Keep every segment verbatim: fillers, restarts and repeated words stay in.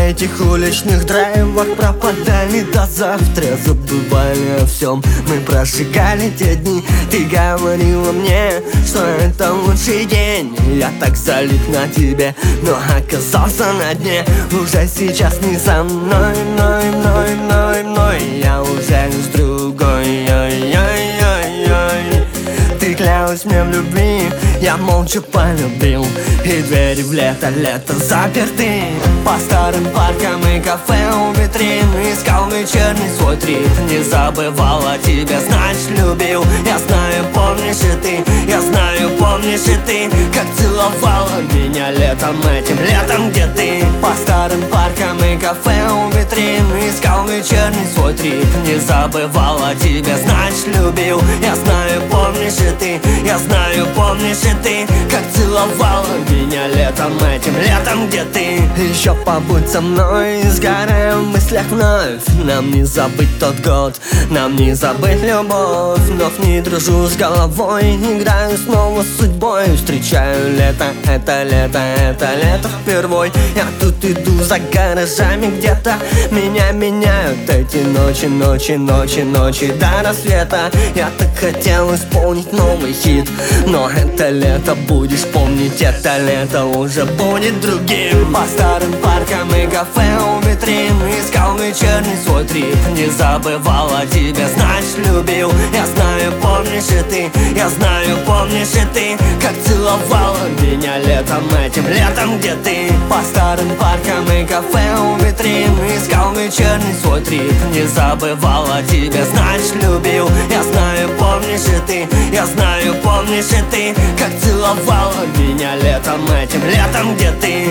этих уличных драйвах пропадали до завтра, забывали о всем. Мы прожигали те дни. Ты говорила мне, что это лучший день. Я так залип на тебе, но оказался на дне. Уже сейчас не со мной, мной, мной, мной, мной. Я уже с другой, ой-ой-ой-ой. Ты клялась мне в любви, я молча полюбил. И двери в лето, лето заперты. По старым паркам и кафе у витрин искал вечерний свой трип. Не забывал о тебе, значит любил. Я знаю, помнишь и ты, я знаю, помнишь и ты, как целовала меня летом, этим летом, где ты. По старым паркам и кафе у витрин искал вечерний свой трип. Не забывал о тебе, значит любил. Я знаю, помнишь и ты, я знаю, помнишь и ты, как целовала меня летом, этим летом, где ты. Еще побудь со мной, сгораем в мыслях вновь. Нам не забыть тот год, нам не забыть любовь. Вновь не дружу с головой, играю снова с судьбой. Встречаю лето, это лето, это лето впервой. Я тут иду за гаражами где-то. Меня меняют эти ночи, ночи, ночи, ночи до рассвета. Я так хотел исполнить новый хит, но это лето будешь помнить, это лето уже будет другим. По старым паркам и кафе у витрин искал вечерний свой трип. Не забывал о тебе, значит любил. Я знаю, помнишь и ты, я знаю, помнишь и ты, как целовала меня летом, этим летом, где ты. По старым паркам и кафе у витрин искал вечерний свой трип. Не забывал о тебе, значит любил. Я знаю, помнишь и ты, я знаю, помнишь и ты, как целовала меня летом, этим летом, где ты.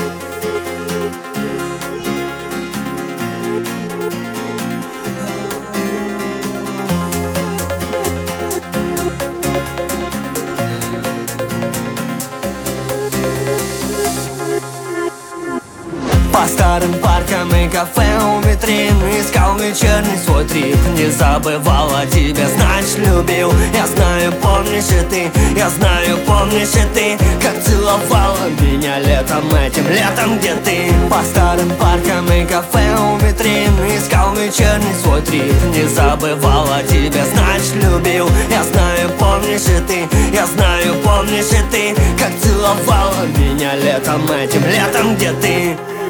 По старым паркам и кафе у витрин искал вечерний свой трип. Не забывал о тебе, значит любил. Я знаю, помнишь и ты, я знаю, помнишь и ты, как целовала меня летом, этим летом, где ты. По старым паркам и кафе у витрин искал вечерний свой трип. Не забывал о тебе, значит любил. Я знаю, помнишь и ты, я знаю, помнишь и ты, как целовала меня летом, этим летом, где ты.